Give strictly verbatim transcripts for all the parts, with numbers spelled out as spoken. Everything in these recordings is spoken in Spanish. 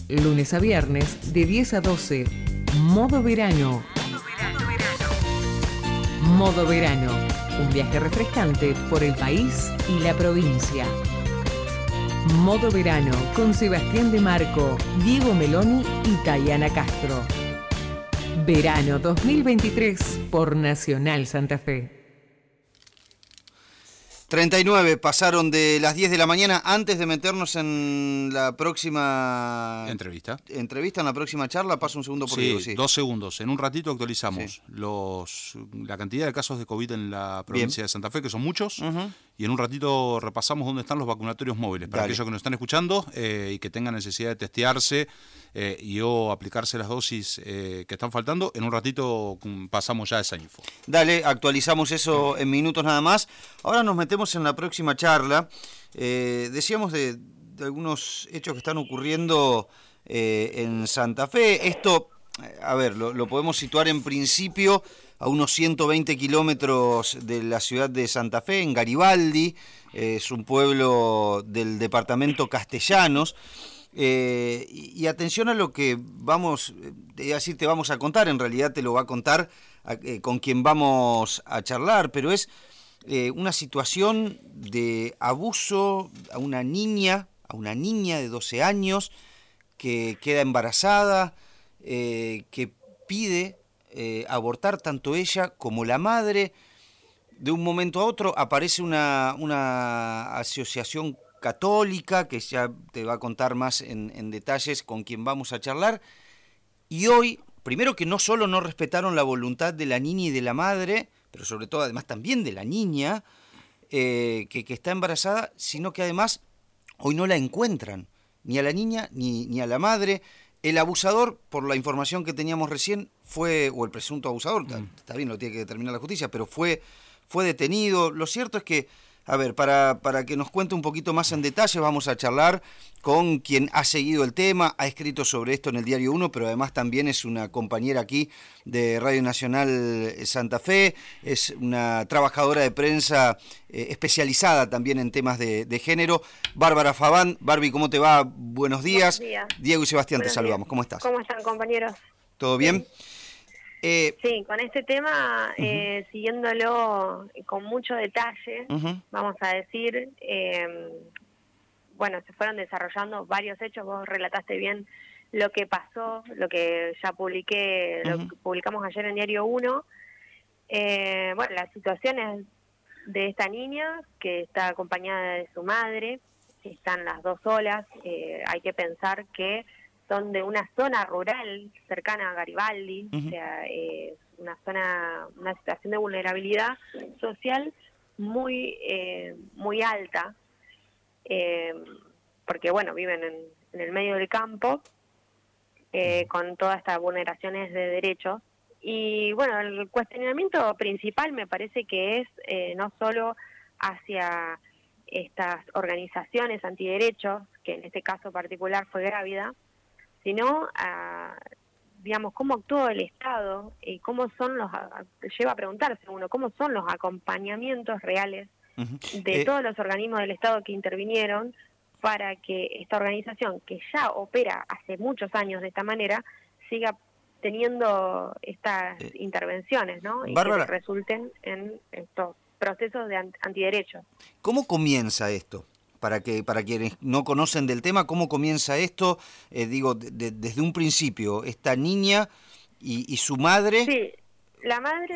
Lunes a viernes de diez a doce. Modo verano. Modo verano. Un viaje refrescante por el país y la provincia. Modo verano con Sebastián De Marco, Diego Meloni y Tayana Castro. Verano dos mil veintitrés por Nacional Santa Fe. treinta y nueve pasaron de las diez de la mañana. Antes de meternos en la próxima entrevista, entrevista en la próxima charla, paso un segundo por sí, Diego. Sí, dos segundos. En un ratito actualizamos sí. los la cantidad de casos de COVID en la provincia Bien. de Santa Fe, que son muchos, uh-huh. y en un ratito repasamos dónde están los vacunatorios móviles, para Dale. aquellos que nos están escuchando eh, y que tengan necesidad de testearse eh, y o aplicarse las dosis eh, que están faltando. En un ratito pasamos ya esa info. Dale, actualizamos eso en minutos nada más. Ahora nos metemos en la próxima charla. Eh, decíamos de, de algunos hechos que están ocurriendo eh, en Santa Fe. Esto, a ver, lo, lo podemos situar en principio a unos ciento veinte kilómetros de la ciudad de Santa Fe, en Garibaldi. Eh, es un pueblo del departamento Castellanos. Eh, y, y atención a lo que vamos, te iba a decir, te vamos a contar, en realidad te lo va a contar eh, con quien vamos a charlar, pero es eh, una situación de abuso a una niña, a una niña de doce años que queda embarazada, eh, que pide eh, abortar tanto ella como la madre. De un momento a otro aparece una, una asociación católica, que ya te va a contar más en, en detalles con quien vamos a charlar, y hoy, primero que no solo no respetaron la voluntad de la niña y de la madre, pero sobre todo además también de la niña, eh, que, que está embarazada, sino que además hoy no la encuentran, ni a la niña ni, ni a la madre. El abusador, por la información que teníamos recién, fue, o el presunto abusador, mm. está bien, lo tiene que determinar la justicia, pero fue, fue detenido. Lo cierto es que, a ver, para, para que nos cuente un poquito más en detalle, vamos a charlar con quien ha seguido el tema, ha escrito sobre esto en el Diario uno, pero además también es una compañera aquí de Radio Nacional Santa Fe, es una trabajadora de prensa eh, especializada también en temas de, de género. Bárbara Fabán. Barbie, ¿cómo te va? Buenos días. Buenos días. Diego y Sebastián, Buenos te saludamos. días. ¿Cómo estás? ¿Cómo están, compañeros? ¿Todo bien? Sí. Eh, sí, con este tema, uh-huh. eh, siguiéndolo con mucho detalle, uh-huh. vamos a decir, eh, bueno, se fueron desarrollando varios hechos, vos relataste bien lo que pasó, lo que ya publiqué, uh-huh. lo que publicamos ayer en Diario uno. Eh, bueno, la situación es de esta niña que está acompañada de su madre, están las dos solas, eh, hay que pensar que son de una zona rural cercana a Garibaldi, uh-huh. o sea, es eh, una zona, una situación de vulnerabilidad social muy eh, muy alta, eh, porque bueno, viven en, en el medio del campo, eh, con todas estas vulneraciones de derechos. Y bueno, el cuestionamiento principal me parece que es eh, no solo hacia estas organizaciones antiderechos, que en este caso particular fue Grávida, sino a, digamos, cómo actuó el Estado y cómo son los, lleva a preguntarse uno, cómo son los acompañamientos reales uh-huh. de eh, todos los organismos del Estado que intervinieron para que esta organización, que ya opera hace muchos años de esta manera, siga teniendo estas eh, intervenciones, ¿no? Y Bárbara, que resulten en estos procesos de antiderechos. ¿Cómo comienza esto? Para que para quienes no conocen del tema, ¿cómo comienza esto? Eh, digo, de, de, desde un principio, esta niña y, y su madre... Sí, la madre,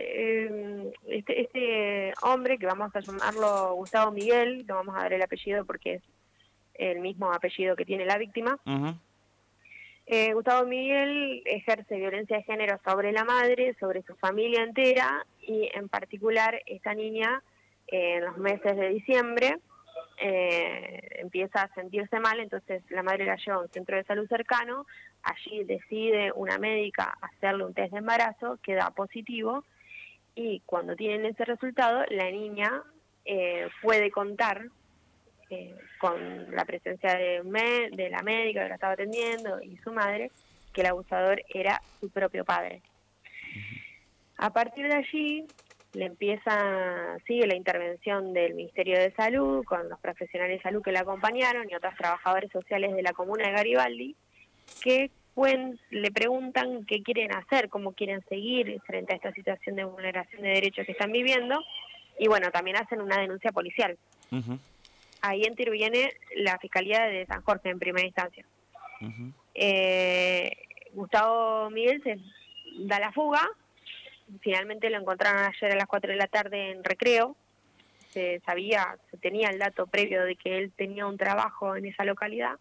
eh, este, este hombre, que vamos a llamarlo Gustavo Miguel, no vamos a dar el apellido porque es el mismo apellido que tiene la víctima, uh-huh. eh, Gustavo Miguel ejerce violencia de género sobre la madre, sobre su familia entera, y en particular esta niña, eh, en los meses de diciembre, Eh, empieza a sentirse mal, entonces la madre la lleva a un centro de salud cercano, allí decide una médica hacerle un test de embarazo, queda positivo, y cuando tienen ese resultado, la niña eh, puede contar eh, con la presencia de, me, de la médica que la estaba atendiendo y su madre, que el abusador era su propio padre. A partir de allí le empieza, sigue la intervención del Ministerio de Salud con los profesionales de salud que la acompañaron y otros trabajadores sociales de la comuna de Garibaldi, que cuen- le preguntan qué quieren hacer, cómo quieren seguir frente a esta situación de vulneración de derechos que están viviendo, y bueno, también hacen una denuncia policial. Uh-huh. Ahí interviene la Fiscalía de San Jorge en primera instancia. Uh-huh. Eh, Gustavo Miguel se da la fuga, finalmente lo encontraron ayer a las cuatro de la tarde en Recreo. Se sabía, se tenía el dato previo de que él tenía un trabajo en esa localidad,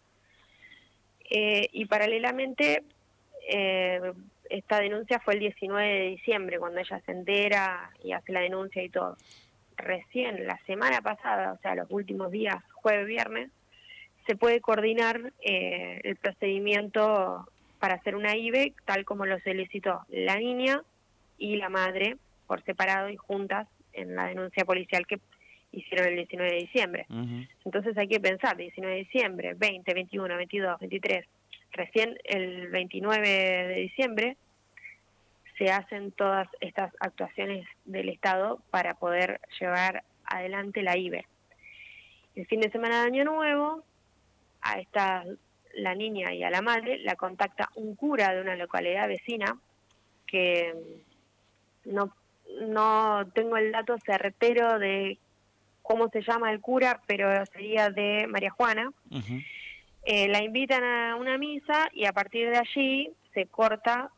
eh, y paralelamente eh, esta denuncia fue el diecinueve de diciembre, cuando ella se entera y hace la denuncia y todo. Recién la semana pasada, o sea, los últimos días, jueves, viernes, se puede coordinar eh, el procedimiento para hacer una I B E, tal como lo solicitó la niña y la madre, por separado y juntas, en la denuncia policial que hicieron el diecinueve de diciembre. Uh-huh. Entonces hay que pensar, diecinueve de diciembre, veinte, veintiuno, veintidós, veintitrés, recién el veintinueve de diciembre se hacen todas estas actuaciones del Estado para poder llevar adelante la I B E. El fin de semana de Año Nuevo, a esta, la niña y a la madre la contacta un cura de una localidad vecina, que no, no tengo el dato certero de cómo se llama el cura, pero sería de María Juana. Uh-huh. Eh, la invitan a una misa y a partir de allí se corta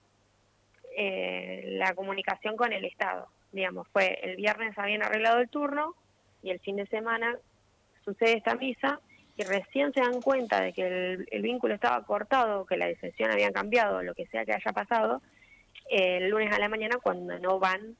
eh, la comunicación con el Estado. Digamos, fue el viernes habían arreglado el turno y el fin de semana sucede esta misa y recién se dan cuenta de que el, el vínculo estaba cortado, que la decisión había cambiado, lo que sea que haya pasado, eh, el lunes a la mañana cuando no van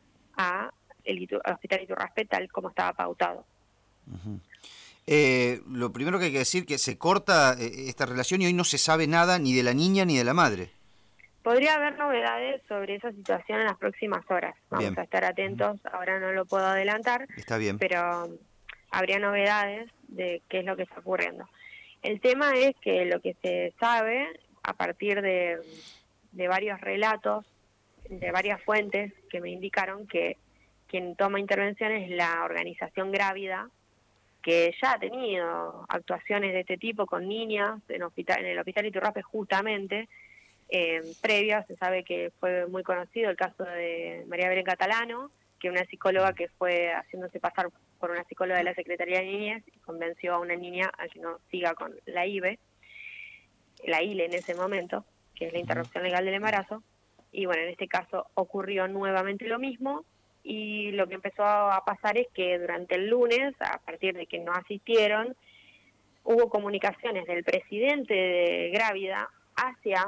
a el Itu- al Hospital Iturraspe tal como estaba pautado. Uh-huh. Eh, lo primero que hay que decir que se corta eh, esta relación y hoy no se sabe nada ni de la niña ni de la madre. Podría haber novedades sobre esa situación en las próximas horas. Vamos Bien. a estar atentos, ahora no lo puedo adelantar, Está bien. pero habría novedades de qué es lo que está ocurriendo. El tema es que lo que se sabe, a partir de, de varios relatos, de varias fuentes que me indicaron que quien toma intervención es la organización Grávida, que ya ha tenido actuaciones de este tipo con niñas en, hospital, en el Hospital Iturraspe justamente. Eh, previa se sabe que fue muy conocido el caso de María Belén Catalano, que una psicóloga que fue haciéndose pasar por una psicóloga de la Secretaría de Niñez y convenció a una niña a que no siga con la I B E, la I L E en ese momento, que es la interrupción legal del embarazo. Y bueno, en este caso ocurrió nuevamente lo mismo, y lo que empezó a pasar es que durante el lunes, a partir de que no asistieron, hubo comunicaciones del presidente de Grávida hacia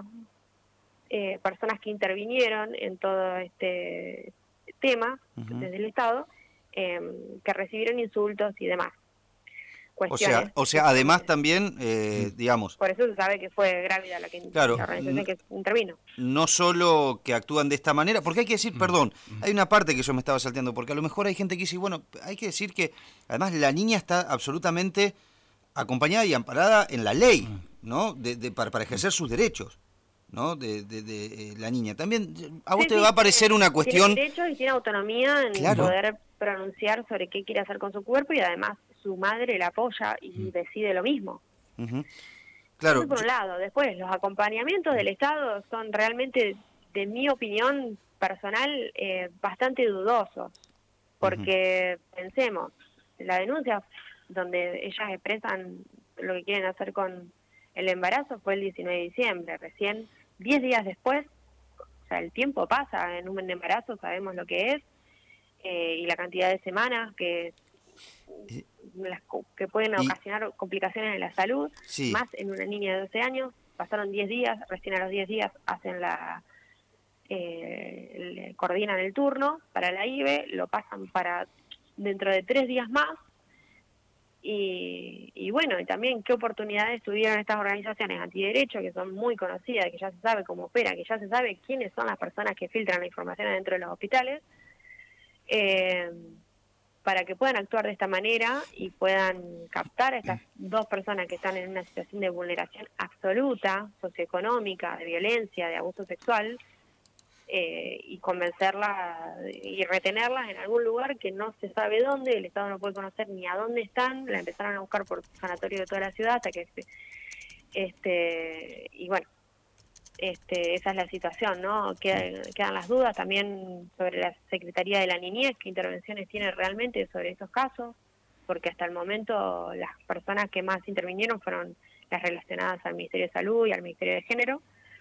eh, personas que intervinieron en todo este tema, uh-huh, desde el Estado, eh, que recibieron insultos y demás. O sea, o sea, además también, eh, digamos... Por eso se sabe que fue Grávida la, que, claro, la organización que intervino. No solo que actúan de esta manera, porque hay que decir, perdón, hay una parte que yo me estaba salteando, porque a lo mejor hay gente que dice, bueno, hay que decir que además la niña está absolutamente acompañada y amparada en la ley, ¿no? De, de, para, para ejercer sus derechos, ¿no? De, de, de, de la niña. También a vos sí, te sí, va a parecer tiene, una cuestión... Tiene derechos y tiene autonomía en claro. poder pronunciar sobre qué quiere hacer con su cuerpo, y además su madre la apoya y mm. decide lo mismo. Uh-huh. Claro. Eso por un lado. Después, los acompañamientos del Estado son realmente, de mi opinión personal, eh, bastante dudosos. Porque, uh-huh, pensemos, la denuncia donde ellas expresan lo que quieren hacer con el embarazo fue el diecinueve de diciembre. Recién, diez días después, o sea, el tiempo pasa en un embarazo, sabemos lo que es, eh, y la cantidad de semanas que... Las que pueden ocasionar y, complicaciones en la salud, sí, más en una niña de doce años. Pasaron diez días, recién a los diez días hacen la eh, le coordinan el turno para la I B E, lo pasan para dentro de tres días más, y, y bueno, y también qué oportunidades tuvieron estas organizaciones antiderechos, que son muy conocidas, que ya se sabe cómo operan, que ya se sabe quiénes son las personas que filtran la información adentro de los hospitales, eh, para que puedan actuar de esta manera y puedan captar a estas dos personas que están en una situación de vulneración absoluta, socioeconómica, de violencia, de abuso sexual, eh, y convencerlas y retenerlas en algún lugar que no se sabe dónde, el Estado no puede conocer ni a dónde están. La empezaron a buscar por sanatorio de toda la ciudad hasta que este y bueno, este, esa es la situación, ¿no? Quedan, quedan las dudas también sobre la Secretaría de la Niñez, qué intervenciones tiene realmente sobre estos casos, porque hasta el momento las personas que más intervinieron fueron las relacionadas al Ministerio de Salud y al Ministerio de Género.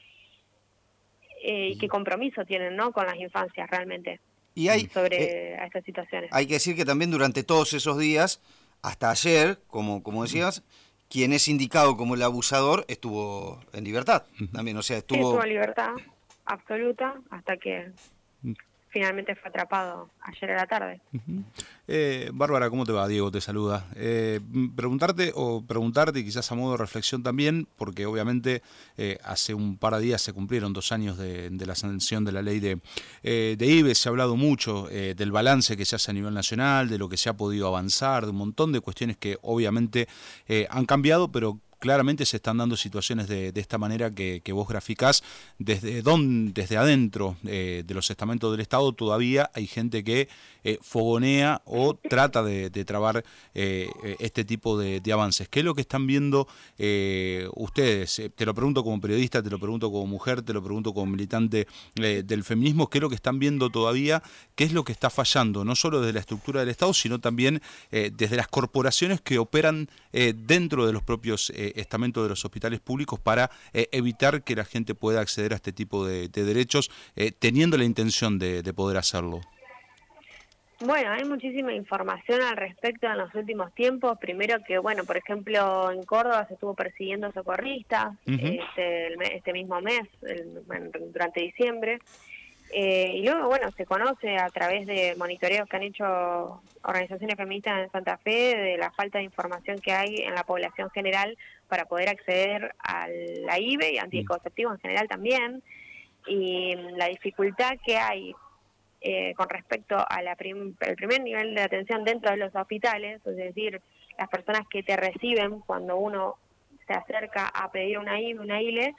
Eh, y qué compromiso tienen, ¿no?, con las infancias realmente y hay, sobre eh, estas situaciones. Hay que decir que también durante todos esos días, hasta ayer, como, como decías, quien es indicado como el abusador estuvo en libertad también, o sea, estuvo... Sí, estuvo en libertad absoluta hasta que finalmente fue atrapado ayer a la tarde. Uh-huh. eh, Bárbara, ¿cómo te va? Diego te saluda. Eh, preguntarte o preguntarte, quizás a modo de reflexión también, porque obviamente eh, hace un par de días se cumplieron dos años de, de la sanción de la ley de, eh, de I B E. Se ha hablado mucho eh, del balance que se hace a nivel nacional, de lo que se ha podido avanzar, de un montón de cuestiones que obviamente eh, han cambiado, pero claramente se están dando situaciones de, de esta manera que, que vos graficás. Desde, don, desde adentro eh, de los estamentos del Estado todavía hay gente que eh, fogonea o trata de, de trabar eh, este tipo de, de avances. ¿Qué es lo que están viendo eh, ustedes? Eh, te lo pregunto como periodista, te lo pregunto como mujer, te lo pregunto como militante eh, del feminismo. ¿Qué es lo que están viendo todavía? ¿Qué es lo que está fallando? No solo desde la estructura del Estado, sino también eh, desde las corporaciones que operan eh, dentro de los propios eh, estamentos de los hospitales públicos para eh, evitar que la gente pueda acceder a este tipo de, de derechos, eh, teniendo la intención de, de poder hacerlo. Bueno, hay muchísima información al respecto en los últimos tiempos. Primero que, bueno, por ejemplo, en Córdoba se estuvo persiguiendo socorristas uh-huh. este, el, este mismo mes, el, durante diciembre. Eh, y luego, bueno, se conoce a través de monitoreos que han hecho organizaciones feministas en Santa Fe de la falta de información que hay en la población general para poder acceder a la I B E y anticonceptivos en general también, y la dificultad que hay eh, con respecto a la prim- el primer nivel de atención dentro de los hospitales, es decir, las personas que te reciben cuando uno se acerca a pedir una I B E, una I L E,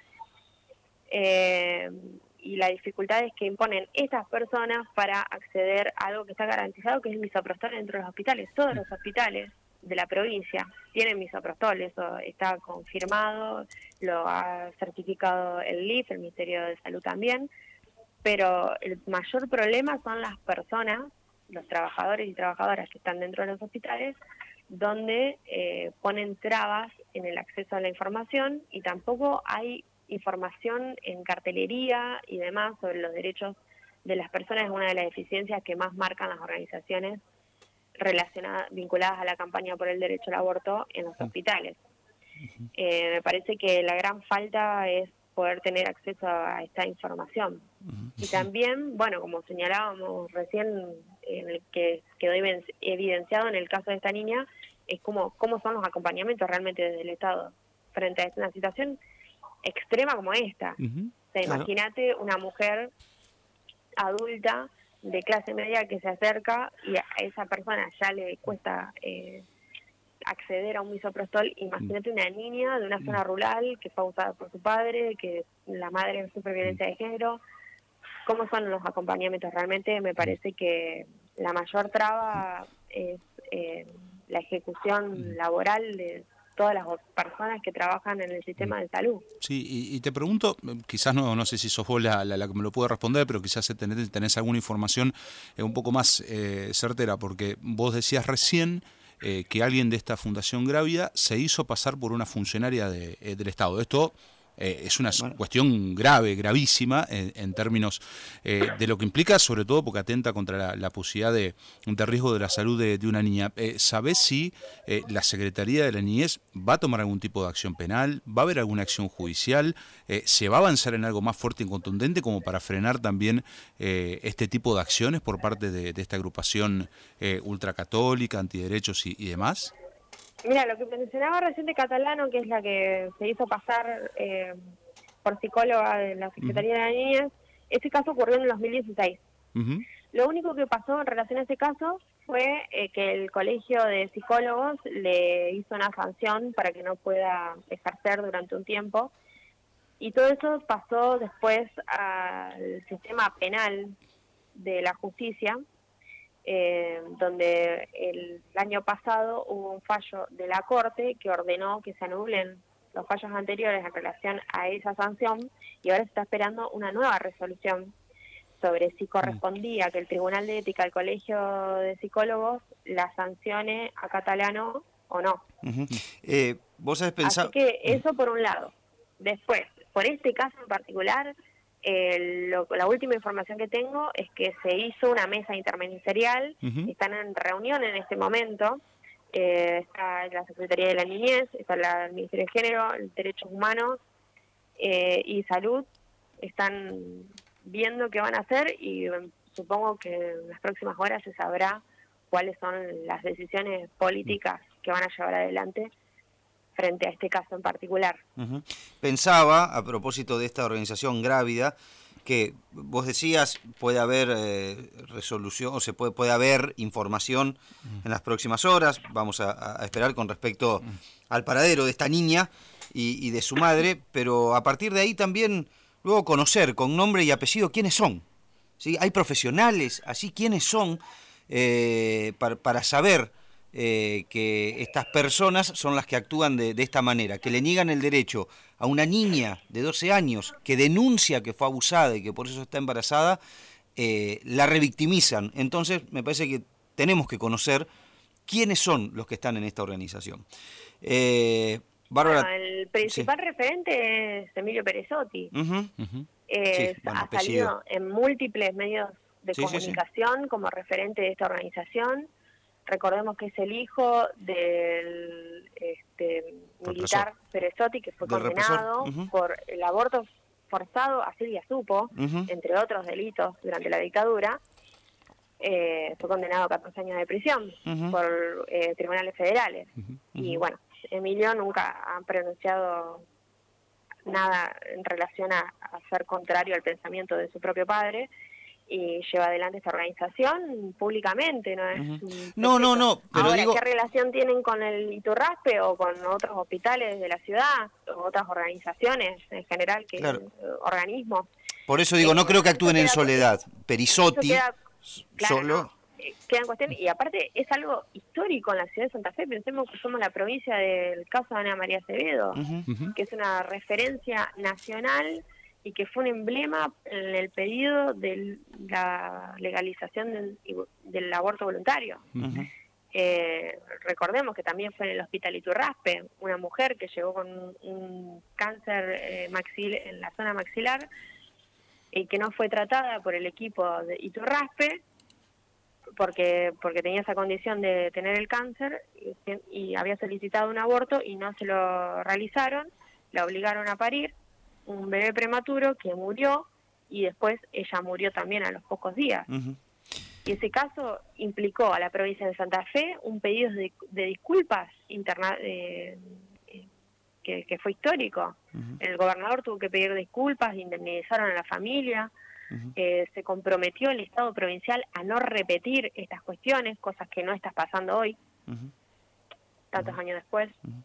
eh, y las dificultades que imponen estas personas para acceder a algo que está garantizado, que es el misoprostol dentro de los hospitales. Todos los hospitales de la provincia tienen misoprostol, eso está confirmado, lo ha certificado el L I F, el Ministerio de Salud también, pero el mayor problema son las personas, los trabajadores y trabajadoras que están dentro de los hospitales, donde eh, ponen trabas en el acceso a la información y tampoco hay información en cartelería y demás sobre los derechos de las personas. Es una de las deficiencias que más marcan las organizaciones relacionadas, vinculadas a la campaña por el derecho al aborto en los hospitales. Uh-huh. Eh, me parece que la gran falta es poder tener acceso a esta información. Uh-huh. Y también, bueno, como señalábamos recién, en el que quedó evidenciado en el caso de esta niña, es como cómo son los acompañamientos realmente desde el Estado frente a una situación extrema como esta. Uh-huh. O sea, claro. Imagínate una mujer adulta de clase media que se acerca y a esa persona ya le cuesta eh, acceder a un misoprostol. Imagínate una niña de una zona rural que fue abusada por su padre, que la madre sufre violencia de género. ¿Cómo son los acompañamientos? Realmente me parece que la mayor traba es eh, la ejecución laboral de todas las personas que trabajan en el sistema de salud. Sí, y, y te pregunto, quizás no no sé si sos vos la, la, la que me lo puede responder, pero quizás tenés, tenés alguna información eh, un poco más eh, certera, porque vos decías recién eh, que alguien de esta Fundación Grávida se hizo pasar por una funcionaria de, eh, del Estado. Esto eh, es una bueno. cuestión grave, gravísima, en, en términos eh, de lo que implica, sobre todo porque atenta contra la, la posibilidad de, de riesgo de la salud de, de una niña. Eh, ¿Sabés si eh, la Secretaría de la Niñez va a tomar algún tipo de acción penal? ¿Va a haber alguna acción judicial? Eh, ¿Se va a avanzar en algo más fuerte y contundente como para frenar también eh, este tipo de acciones por parte de, de esta agrupación eh, ultracatólica, antiderechos y, y demás? Mira, lo que mencionaba recién de Catalano, que es la que se hizo pasar eh, por psicóloga de la Secretaría uh-huh. de la Niñez, ese caso ocurrió en el dos mil dieciséis. Uh-huh. Lo único que pasó en relación a ese caso fue eh, que el Colegio de Psicólogos le hizo una sanción para que no pueda ejercer durante un tiempo, y todo eso pasó después al sistema penal de la justicia, Eh, donde el año pasado hubo un fallo de la Corte que ordenó que se anulen los fallos anteriores en relación a esa sanción y ahora se está esperando una nueva resolución sobre si correspondía que el Tribunal de Ética del Colegio de Psicólogos la sancione a Catalano o no. Uh-huh. Eh, ¿Vos has pensado? Así que eso por un lado. Después, por este caso en particular, eh, lo, la última información que tengo es que se hizo una mesa interministerial, uh-huh. están en reunión en este momento, eh, está la Secretaría de la Niñez, está la, el Ministerio de Género, Derechos Humanos eh, y Salud, están viendo qué van a hacer y um, supongo que en las próximas horas se sabrá cuáles son las decisiones políticas que van a llevar adelante frente a este caso en particular. Uh-huh. Pensaba, a propósito de esta organización Grávida, que vos decías puede haber eh, resolución, o se puede, puede haber información uh-huh. en las próximas horas, vamos a, a esperar con respecto uh-huh. al paradero de esta niña y, y de su madre, pero a partir de ahí también luego conocer con nombre y apellido quiénes son. ¿Sí? Hay profesionales, así quiénes son, eh, para, para saber eh, que estas personas son las que actúan de, de esta manera, que le niegan el derecho a una niña de doce años que denuncia que fue abusada y que por eso está embarazada, eh, la revictimizan. Entonces me parece que tenemos que conocer quiénes son los que están en esta organización. Eh, Bárbara, bueno, el principal sí. referente es Emilio Perezotti. Uh-huh. Uh-huh. Eh, sí, bueno, ha apellido. salido en múltiples medios de sí, comunicación sí, sí. como referente de esta organización. Recordemos que es el hijo del este, militar Perezotti, que fue condenado uh-huh. por el aborto forzado a Silvia Supo, uh-huh. entre otros delitos durante la dictadura. Eh, fue condenado a catorce años de prisión uh-huh. por eh, tribunales federales. Uh-huh. Y bueno, Emilio nunca ha pronunciado nada en relación a, a ser contrario al pensamiento de su propio padre y lleva adelante esta organización públicamente, ¿no es? Uh-huh. No, no, no, pero ahora, digo... ¿qué relación tienen con el Iturraspe o con otros hospitales de la ciudad o otras organizaciones en general, que claro. organismos? Por eso digo, eh, no creo que actúen en soledad. Perezotti queda, claro, solo... No. Queda en cuestión, y aparte es algo histórico en la ciudad de Santa Fe. Pensemos que somos la provincia del caso de Ana María Acevedo, uh-huh. que es una referencia nacional y que fue un emblema en el pedido de la legalización del, del aborto voluntario. Uh-huh. Eh, recordemos que también fue en el Hospital Iturraspe, una mujer que llegó con un, un cáncer eh, maxil, en la zona maxilar y que no fue tratada por el equipo de Iturraspe, porque porque tenía esa condición de tener el cáncer y, y había solicitado un aborto y no se lo realizaron, la obligaron a parir un bebé prematuro que murió y después ella murió también a los pocos días. Uh-huh. Y ese caso implicó a la provincia de Santa Fe un pedido de, de disculpas interna eh, que, que fue histórico. Uh-huh. El gobernador tuvo que pedir disculpas, indemnizaron a la familia. Uh-huh. Eh, se comprometió el Estado provincial a no repetir estas cuestiones, cosas que no está pasando hoy, uh-huh. tantos uh-huh. años después. Uh-huh.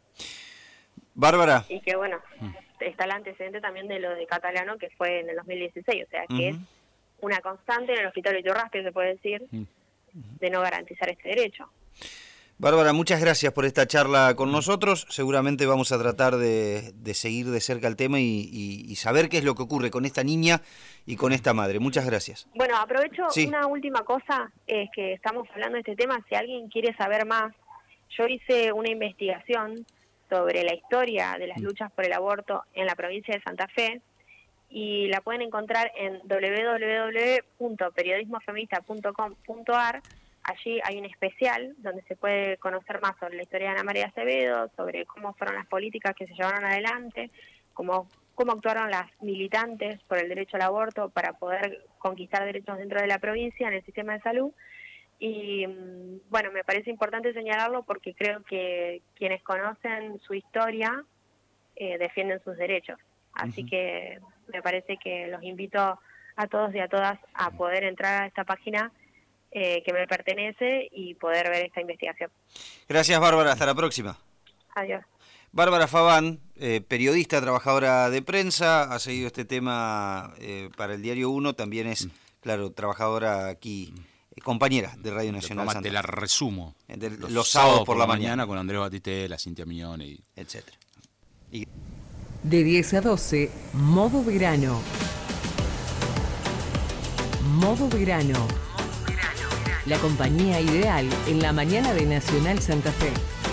Bárbara. Y que bueno, uh-huh. está el antecedente también de lo de Catalano, que fue en el dos mil dieciséis, o sea que uh-huh. es una constante en el Hospital Iturraspe, se puede decir, uh-huh. de no garantizar este derecho. Bárbara, muchas gracias por esta charla con nosotros. Seguramente vamos a tratar de, de seguir de cerca el tema y, y, y saber qué es lo que ocurre con esta niña y con esta madre. Muchas gracias. Bueno, aprovecho sí. una última cosa, es que estamos hablando de este tema. Si alguien quiere saber más, yo hice una investigación sobre la historia de las luchas por el aborto en la provincia de Santa Fe y la pueden encontrar en doble u doble u doble u punto periodismo feminista punto com punto a r. Allí hay un especial donde se puede conocer más sobre la historia de Ana María Acevedo, sobre cómo fueron las políticas que se llevaron adelante, cómo, cómo actuaron las militantes por el derecho al aborto para poder conquistar derechos dentro de la provincia en el sistema de salud. Y bueno, me parece importante señalarlo porque creo que quienes conocen su historia eh, defienden sus derechos. Así uh-huh. que me parece que los invito a todos y a todas a poder entrar a esta página Eh, que me pertenece y poder ver esta investigación. Gracias, Bárbara. Hasta la próxima. Adiós. Bárbara Faván, eh, periodista, trabajadora de prensa, ha seguido este tema eh, para el Diario uno, también es, mm. claro, trabajadora aquí, eh, compañera de Radio Nacional Santa Fe. Te la resumo. De, los, los sábados por, por la, la mañana, mañana con Andrés Batistela, Cintia Mignone y etcétera. Y... De diez a doce, Modo Verano. Modo Verano. La compañía ideal en la mañana de Nacional Santa Fe.